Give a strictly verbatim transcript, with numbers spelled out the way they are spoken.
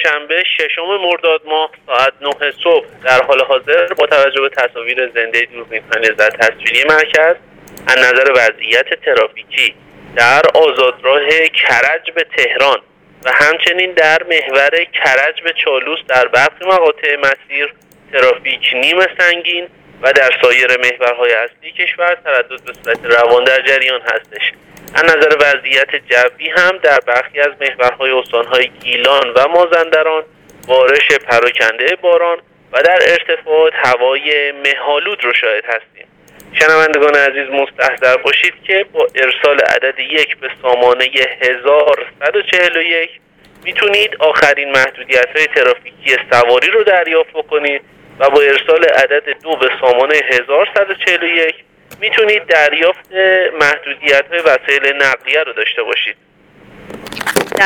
چهارشنبه ششم مرداد ماه ساعت نه صبح در حال حاضر با توجه به تصاویر زنده دوربین‌های نظر تصویری مرکز از نظر وضعیت ترافیکی در آزادراه کرج به تهران و همچنین در محور کرج به چالوس در برخی مقاطع مسیر ترافیک نیمه سنگین و در سایر محورهای اصلی کشور تردد به صورت روان در جریان هستش. از نظر وضعیت جوی هم در برخی از محورهای استانهای گیلان و مازندران بارش پراکنده باران و در ارتفاعات هوای مه‌آلود رو شاهد هستیم. شنوندگان عزیز مستحضر باشید که با ارسال عدد یک به سامانه هزار و صد و چهل و یک میتونید آخرین محدودیت‌های ترافیکی سواری رو دریافت بکنید و با ارسال عدد دو به سامانه هزار و صد و چهل و یک میتونید دریافت محدودیت‌های وسایل نقلیه رو داشته باشید.